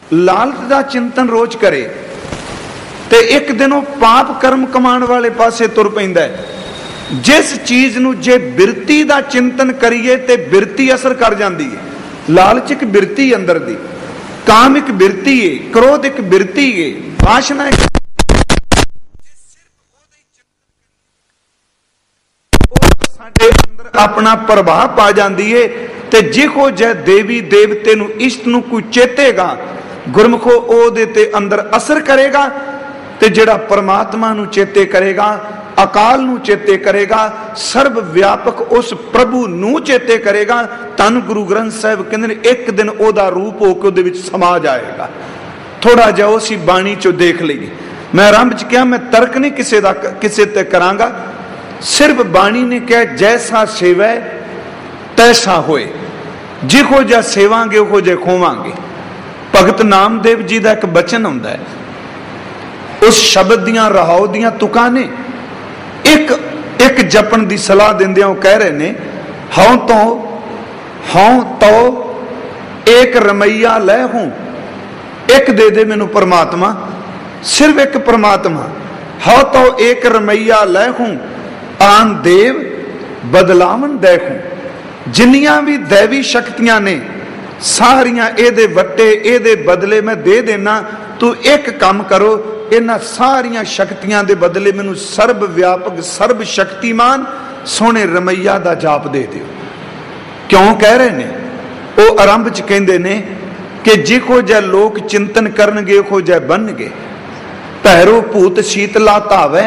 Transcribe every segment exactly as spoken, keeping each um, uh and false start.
लालच का चिंतन रोज करे तो एक दिन वो पाप कर्म कमाने वाले पासे तुर पैंदा है। जिस चीज नूं जे बिरती का चिंतन करिए तो बिरती असर कर जाती है। लालच एक बिरती अंदर दी, काम एक बिरती है, क्रोध एक बिरती है, वासना एक अंदर अपना प्रभाव पा जाती है। ते जिहो जै देवी देवते नूं इष्ट नूं कोई चेतेगा, गुरमुखो ओहदे ते अंदर असर करेगा। ते जिहड़ा परमात्मा नूं चेते करेगा, अकाल नूं चेते करेगा, सर्व व्यापक उस प्रभु नूं चेते करेगा। धन गुरु ग्रंथ साहिब कहंदे ने एक दिन ओहदा रूप होके ओहदे विच समा जाएगा। थोड़ा जिहा उसी बाणी चों देख लईए। मैं आरंभ च कहा मैं तर्क नहीं किसे दा किसे ते करांगा, सिर्फ बाणी ने कहा जैसा सेवै तैसा होए, जिहो जिहा सेवांगे उहो जिहे खोवांगे। भगत नामदेव जी का एक बचन आउंदा है, उस शब्द दियां रहाओ दियां तुकां ने एक एक जपन की सलाह दिंदियां कह रहे ने, हौं तो हौं तो एक रमैया लै हूं, एक दे दे मैनू परमात्मा, सिर्फ एक परमात्मा। हौं तो एक रमैया लै हूं, आन देव बदलावन दे हूं। जिन्नियां भी दैवी शक्तियां ने सारियां एदे वट्टे एदे बदले मैं दे देना। तू एक काम करो, इन्हां सारियां शक्तियां दे बदले मैनू सर्व व्यापक सर्व शक्तिमान सोने रमैया दा जाप दे दिओ। क्यों कह रहे ने? वो आरंभ च कहंदे ने कि जिहो जिहा लोक चिंतन करनगे उहो जिहा बनगे। भैरो भूत शीतला धावै,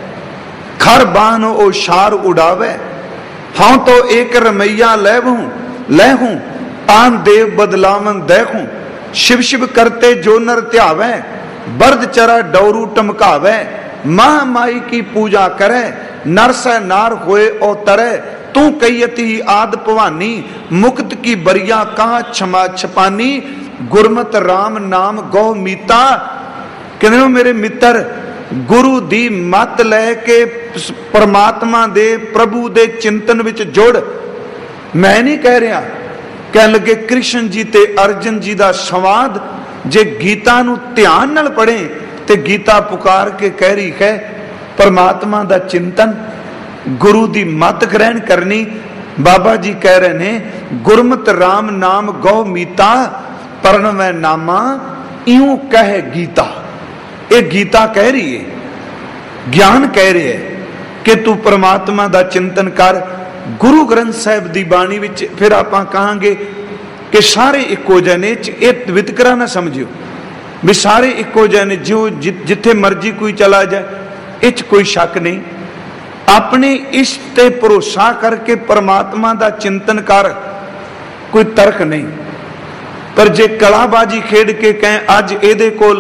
खर बान ओ शार उड़ावे। हाँ तो एक रमैया लै हूं लै हूं, आन देव बदलावन दे हूं। शिव शिव करते जो नर ध्यावे, बर्द चरा डौरू टमकावे। मां माई की पूजा करे, नर से नार होए ओ तरे। तू कईयती आद भवानी, मुक्त की बरिया कहां क्षमा छपानी। गुरमत राम नाम गौ मीता। कहते मेरे मित्र गुरु दी मत लैके परमात्मा दे प्रभु दे चिंतन विच जुड़। मैं नहीं कह रहा, कह लगे कृष्ण जी ते अर्जुन जी दा संवाद जे गीता नू ध्यान नाल पढ़े ते गीता पुकार के कह रही है परमात्मा दा चिंतन, गुरु दी मत ग्रहण करनी। बाबा जी कह रहे ने गुरमत राम नाम गौ मीता, प्रणवै नामा इऊं कह गीता। ये गीता कह रही है, ज्ञान कह रहे है कि तू परमात्मा दा चिंतन कर। गुरु ग्रंथ साहिब दी बाणी विच फिर आपां कहांगे कि सारे इक्को जने, ये वितकरा ना समझियो भी सारे इक्को जने, जो जिथे मर्जी कोई चला जाए इच कोई शक नहीं। अपने इष्ट ते भरोसा करके परमात्मा दा चिंतन कर, कोई तर्क नहीं। पर जे कलाबाजी खेड के कहें अज एदे कोल,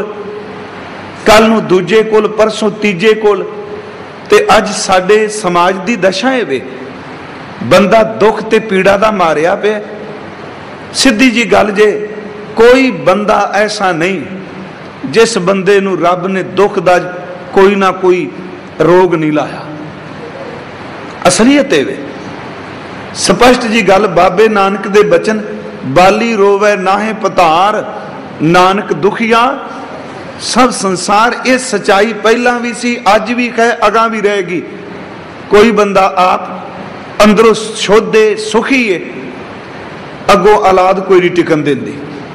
कल नूं दूजे कोल, परसों तीजे कोल, ते अज साडे समाज दी दशा है वे बंदा दुख ते पीड़ा दा मारिया पे। सीधी जी गल जे कोई बंदा ऐसा नहीं जिस बंदे नूं रब ने दुख दा कोई ना कोई रोग नहीं लाया। असलियत वे स्पष्ट जी गल बाबे नानक दे बचन, बाली रोवे नाहे पतार, नानक दुखिया सब संसार। ये सच्चाई पहला भी सी, अज भी है, अगां भी रहेगी। कोई बंदा आप अंदरों शुद्ध है, सुखी है, अगों औलाद कोई नहीं टिकन देंदी।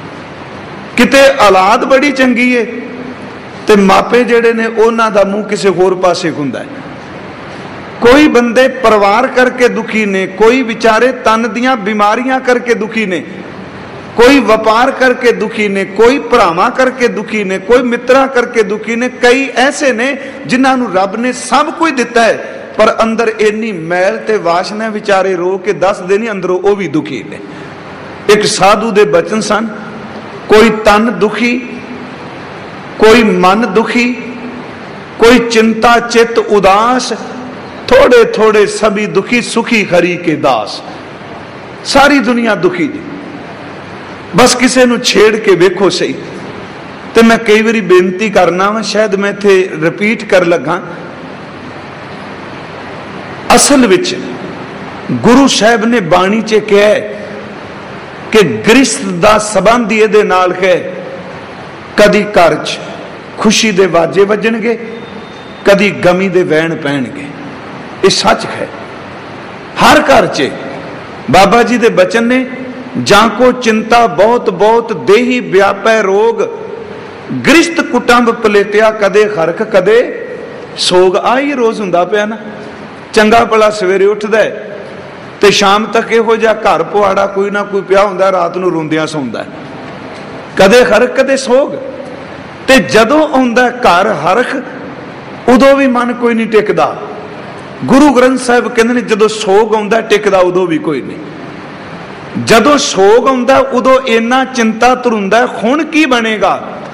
किते औलाद बड़ी चंगी है ते मापे जेड़े ने उन्हां दा मुंह किसी होर पासे हुंदा है। कोई बंदे परिवार करके दुखी ने, कोई बेचारे तन दियां बीमारियां करके दुखी ने, कोई व्यापार करके दुखी ने, कोई भरावां करके दुखी ने, कोई मित्रा करके दुखी ने। कई ऐसे ने जिन्हां नूं रब ने सब कुछ दिता है पर अंदर इन्नी मैल ते वासना विचारे रो के दसदे नहीं, अंदरों वो भी दुखी ने। एक साधु दे बचन सन, कोई तन दुखी, कोई मन दुखी, कोई चिंता चित उदास, थोड़े थोड़े सभी दुखी, सुखी हरि के दास। सारी दुनिया दुखी जी, बस किसी नूं छेड़ के वेखो सही। तो मैं कई बारी बेनती करना वा, शायद मैं इत्थे रिपीट कर लगा, असल विच गुरु साहब ने बाणी च कहा कि गृहस्थ दा संबंध इहदे नाल है कदी घर च खुशी दे वाजे वजणगे, कदी गमी दे वैण पैणगे। ये सच है। हर घर च बाबा जी दे बचन ने, जाको चिंता बहुत बहुत देही व्यापै रोग, गृहस्थ कुटुंब पलेटिया कदे खरख कदे सोग। आ ही रोज हुंदा पिया ना। चंगा भला सवेरे उठदा है ते शाम तक इहो जिहा घर पुआड़ा कोई ना कोई पिया हुंदा, रात नूं रोंदियां सौंदा, कदे खरख कदे सोग। ते जदों आउंदा घर हरख, उदों भी मन कोई नहीं टिकदा। गुरु ग्रंथ साहिब कहंदे ने जदों सोग आउंदा टिकदा उदों भी कोई नहीं। जदों सोग आउंदा उदों इन्ना चिंता धरुंदा हुण की बनेगा,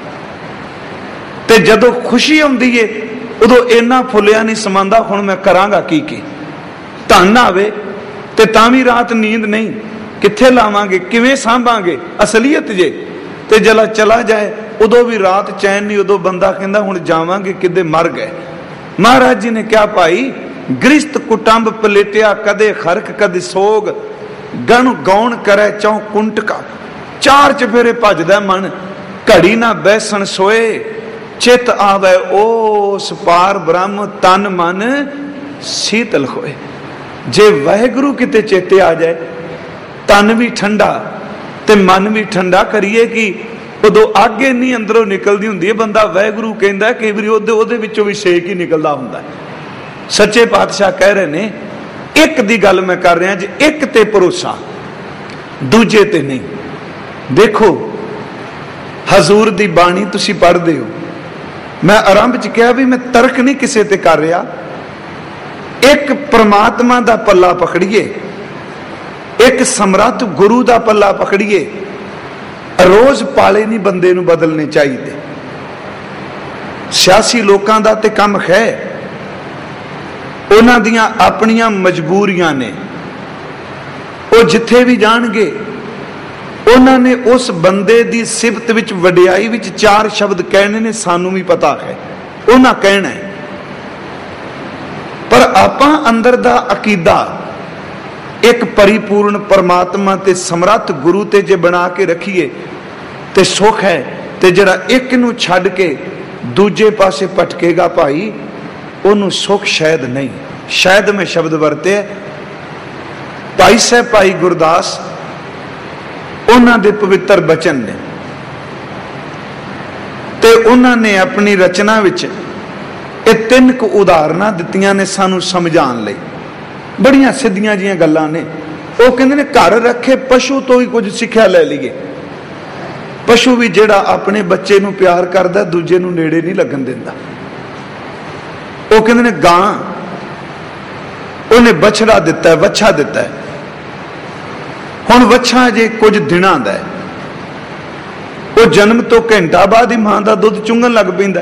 ते जदों खुशी आउंदी है उदों इन्ना फुलिया नहीं समांदा हुण मैं करांगा की की। धन आवे ते तां भी रात नींद नहीं, कित्थे लावांगे, किवें सांभांगे, असलीयत जे। ते जला चला जाए उदों भी रात चैन नहीं, उदों बंदा कहंदा हुण जावांगे किदे, मर गए। महाराज जी ने क्या भाई, गृहस्थ कुटुंब पलेटिया कदे खरख कदे सोग, गण गौण करे चौ कुंटका। चार चफेरे भजदा मन, घड़ी ना बैसन सोए, चित आवे ओस पार ब्रह्म, तन मन शीतल होए। जे वाहिगुरु किते चेते आ जाए, तन भी ठंडा ते मन भी ठंडा करिए कि उदों आगे नहीं अंदरों निकलती हुंदी है। बंदा वाहिगुरु कहंदा कई वारी ओदे ओदे विचों भी सेक ही निकलदा हुंदा है। सच्चे पातशाह कह रहे ने, एक दी गल मैं कर रहा जी, एक ते भरोसा, दूजे ते नहीं। देखो हजूर दी बाणी तुसी पढ़दे हो, मैं आरंभ च कहा भी मैं तर्क नहीं किसे ते कर रहा। एक परमात्मा दा पल्ला पकड़िए, एक समर्थ गुरु दा पल्ला पकड़िए। रोज पाले नहीं बंदे नूं बदलने चाहिए। सियासी लोकां दा ते काम है, उन्हां दियां अपनियां मजबूरियां ने। वो जिथे भी जाणगे उन्होंने उस बंदे की सिफत विच वडियाई विच चार शब्द कहने ने, सानू भी पता है उन्हें कहना है। पर आपां अंदर दा अकीदा एक परिपूर्ण परमात्मा ते समर्थ गुरु ते जे बना के रखीए ते सुख है। ते जड़ा एक नूं छड्ड के दूजे पासे भटकेगा भाई, उन्होंने सुख शायद नहीं। शायद में शब्द वरते भाई साहब भाई गुरदास, उन्हां दे पवित्र बचन ने, ते उन्होंने अपनी रचना विच ये तीन कु उदाहरणा दित्तियां ने सानू समझाण लई। बड़ियां सीधियां जिहियां गल्लां ने। वो कहंदे ने घर रखे पशु तो ही कुछ सिक्ख्या लै लईए। पशु भी जिहड़ा अपने बच्चे नूं प्यार करदा, दूजे नूं नेड़े नहीं लगन दिंदा। वो कहंदे ने गां, उन्हें बछड़ा दिता है, वच्छा दिता है। हुण वच्छा जे कुछ दिनां दा है, वो जन्म तो घंटा बाद ही मां का दुध चुंगन लग पैंदा।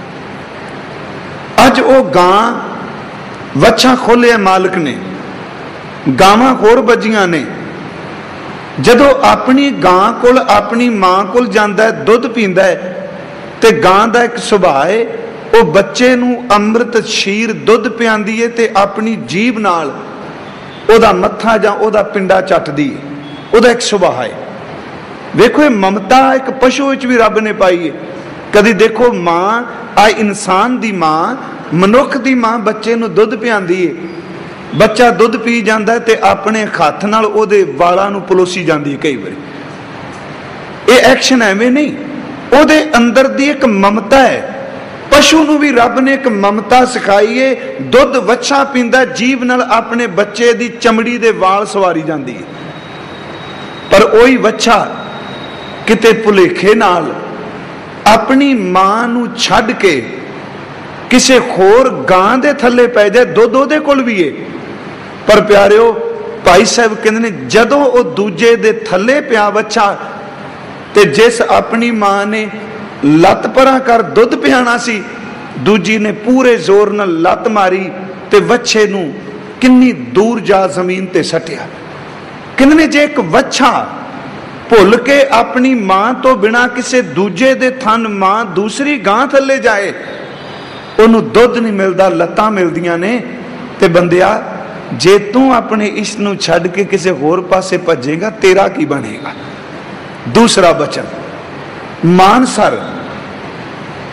अज वो गां वच्छा खोलिया मालिक ने, गावां होर बजियां ने। जदों अपनी गां कोल अपनी मां कोल जांदा है, दुध पींदा है, ते गां दा एक सुभाव है, वो बच्चे नूं अमृत शीर दुध पियांदी है ते अपनी जीभ नाल ओदा मत्था जां ओदा पिंडा चटदी है। ओदा एक सुभाव है। देखो ये ममता एक पशु विच भी रब ने पाई है। कदी देखो मां, आ इंसान दी मां, मनुख दी मां बच्चे नूं दुध पियांदी है। बच्चा दुध पी जाता है ते अपने हथ नाल ओदे वालां नूं पलोसी जाती है। कई बार ये एक्शन एवें नहीं, ओदे अंदर दी एक ममता है। पशु नूं भी रब ने एक ममता सिखाई है। दुध वच्छा पींदा, जीभ नाल अपने बच्चे दी चमड़ी दे वाल सवारी जाती है। पर ओही वच्छा किते भुलेखे नाल अपनी मां नूं छड्ड के किसे होर गां दे थल्ले पै जाए, दुध ओहदे कोल भी है। पर प्यारिओ, भाई साहब कहंदे ने जदों वो दूजे दे थल्ले पिया वच्छा, ते जिस अपनी मां ने लत परां कर दुध पियाना सी, दूजी ने पूरे जोर नाल लत मारी ते वच्छे नूं किन्नी दूर जा जमीन ते सटिया। कहंदे ने जे एक वच्छा भुल के अपनी मां तो बिना किसी दूजे दे थन मां दूसरी गां थल्ले जाए, उन्होंने दुध नहीं मिलता, लत्तां मिलदियां ने। ते बंदिया, जे तू अपने इस नूं छड्ड के किसी होर पासे भजेगा, तेरा की बनेगा। दूसरा बचन, मानसर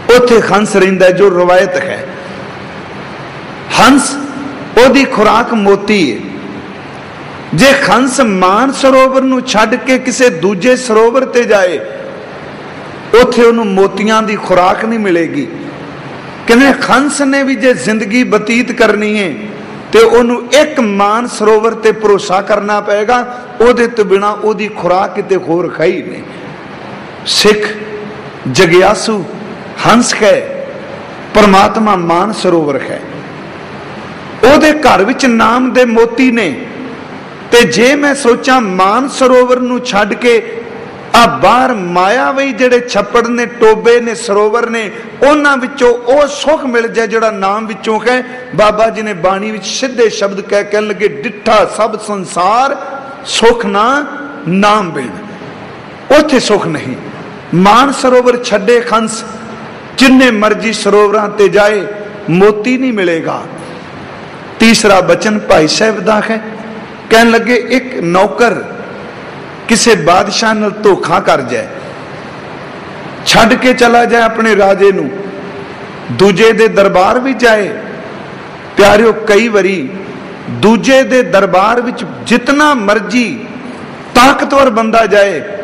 ਉੱਥੇ ਹੰਸ ਰਹਿੰਦਾ ਜੋ ਰਵਾਇਤ ਹੈ। ਹੰਸ ਉਹਦੀ ਖੁਰਾਕ ਮੋਤੀ ਹੈ। ਜੇ ਹੰਸ ਮਾਨ ਸਰੋਵਰ ਨੂੰ ਛੱਡ ਕੇ ਕਿਸੇ ਦੂਜੇ ਸਰੋਵਰ ਤੇ ਜਾਏ, ਉੱਥੇ ਉਹਨੂੰ ਮੋਤੀਆਂ ਦੀ ਖੁਰਾਕ ਨਹੀਂ ਮਿਲੇਗੀ। ਕਹਿੰਦੇ ਹੰਸ ਨੇ ਵੀ ਜੇ ਜ਼ਿੰਦਗੀ ਬਤੀਤ ਕਰਨੀ ਹੈ ਤੇ ਉਹਨੂੰ ਇੱਕ ਮਾਨ ਸਰੋਵਰ ਤੇ ਭਰੋਸਾ ਕਰਨਾ ਪਏਗਾ, ਉਹਦੇ ਤੋਂ ਬਿਨਾ ਉਹਦੀ ਖੁਰਾਕ ਕਿਤੇ ਹੋਰ ਖਾਈ ਨਹੀਂ। ਸਿੱਖ ਜਗਿਆਸੂ ਹੰਸ ਹੈ, ਪਰਮਾਤਮਾ ਮਾਨ ਸਰੋਵਰ ਹੈ। ਉਹਦੇ ਘਰ ਵਿੱਚ ਨਾਮ ਦੇ ਮੋਤੀ ਨੇ। ਤੇ ਜੇ ਮੈਂ ਸੋਚਾਂ ਮਾਨ ਸਰੋਵਰ ਨੂੰ ਛੱਡ ਕੇ ਆ ਬਾਹਰ ਮਾਇਆਵਈ ਜਿਹੜੇ ਛੱਪੜ ਨੇ, ਟੋਬੇ ਨੇ, ਸਰੋਵਰ ਨੇ, ਉਹਨਾਂ ਵਿੱਚੋਂ ਉਹ ਸੁੱਖ ਮਿਲ ਜਾਏ ਜਿਹੜਾ ਨਾਮ ਵਿੱਚੋਂ ਹੈ। ਬਾਬਾ ਜੀ ਨੇ ਬਾਣੀ ਵਿੱਚ ਸਿੱਧੇ ਸ਼ਬਦ ਕਹਿ ਕਹਿਣ ਲੱਗੇ, ਡਿੱਠਾ ਸਭ ਸੰਸਾਰ ਸੁੱਖ ਨਾ ਨਾਮ ਬਿਨ। ਉੱਥੇ ਸੁੱਖ ਨਹੀਂ। ਮਾਨ ਸਰੋਵਰ ਛੱਡੇ ਹੰਸ, ਜਿੰਨੇ ਮਰਜੀ ਸਰੋਵਰਾਂ ਤੇ ਜਾਏ, ਮੋਤੀ ਨਹੀਂ ਮਿਲੇਗਾ। ਤੀਸਰਾ ਬਚਨ ਭਾਈ ਸਾਹਿਬ ਦਾ ਹੈ। ਕਹਿਣ ਲੱਗੇ ਇੱਕ ਨੌਕਰ ਕਿਸੇ ਬਾਦਸ਼ਾਹ ਨਾਲ ਧੋਖਾ ਕਰ ਜਾਏ, ਛੱਡ ਕੇ ਚਲਾ ਜਾਏ ਆਪਣੇ ਰਾਜੇ ਨੂੰ, ਦੂਜੇ ਦੇ ਦਰਬਾਰ ਵੀ ਜਾਏ। ਪਿਆਰਿਓ, ਕਈ ਵਾਰੀ ਦੂਜੇ ਦੇ ਦਰਬਾਰ ਵਿੱਚ ਜਿਤਨਾ ਮਰਜੀ ਤਾਕਤਵਰ ਬੰਦਾ ਜਾਏ,